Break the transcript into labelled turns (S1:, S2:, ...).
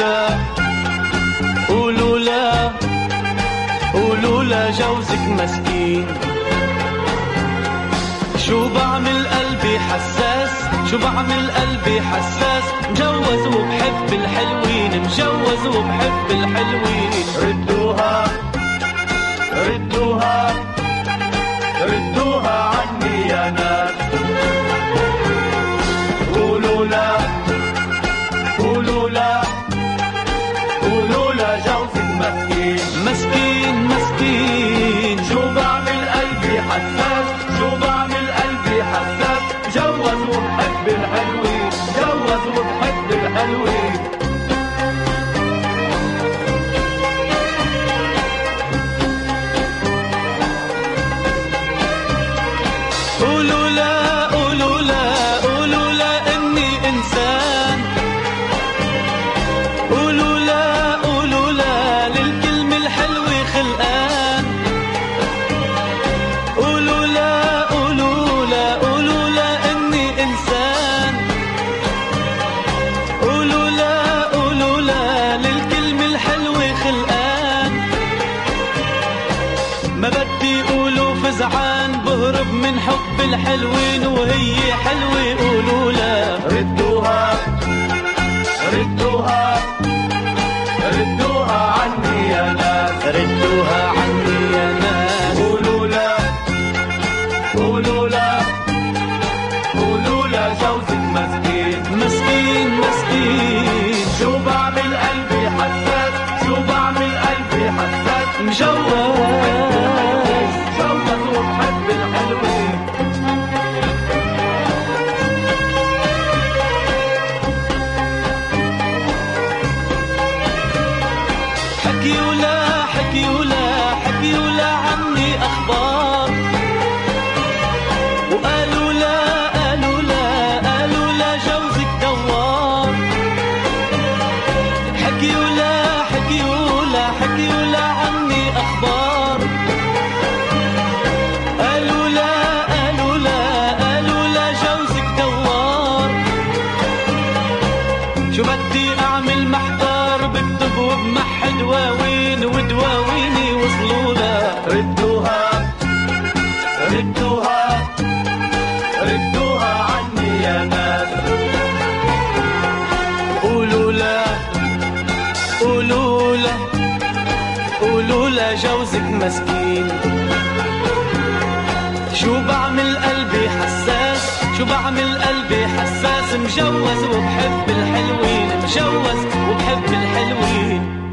S1: لا قولوا لا قولوا لا جوزك مسكين. شو بعمل قلبي حساس شو بعمل قلبي حساس، مجوز وبحب الحلوين مجوز وبحب الحلوين. ردوها ردوها ردوها عني يا ناس. قولوا لا قولوا لا قولوا لا جوزك مسكين مسكين مسكين. شو بعمل قلبي حساس شو بعمل قلبي حساس، جوز وبحب الحلوين جوز وبحب الحلوين. قولوا لا قولوا لا قولوا لا اني انسان. قولوا لا قولوا لا للكلمة الحلوة خلقان. قولوا لا قولوا لا قولوا لا اني انسان. قولوا لا قولوا لا للكلمة الحلوة خلقان. ما بدي قولوا فزعان بهرب من حب الحلوين وهي حلوة. قولوا لا ردوها ردوها ردوها عني يا ناس ردوها عني يا ناس. قولوا لا قولوا لا قولوا لا جوزك مسكين مسكين مسكين. شو بعمل قلبي حساس شو بعمل قلبي حساس، مجوز جوز وبحب الحلوين. حكيوا لا حكيوا لا حكيوا لا عني أخبار، وقالوا لا قالوا لا قالوا لا جوزك دوار. حكيوا لا حكيوا لا حكيوا لا عني أخبار، قالوا لا قالوا لا قالوا لا جوزك دوار. شو بدي أعمل محتار بكتب وبمحل دواوين ودواويني وصلوا لا ردوها ردوها ردوها عني يا ناس. قولوا لا قولوا لا قولوا لا جوزك مسكين. شو بعمل قلبي حساس شو بعمل قلبي حساس، مجوز وبحب الحلوين مجوز وبحب الحلوين.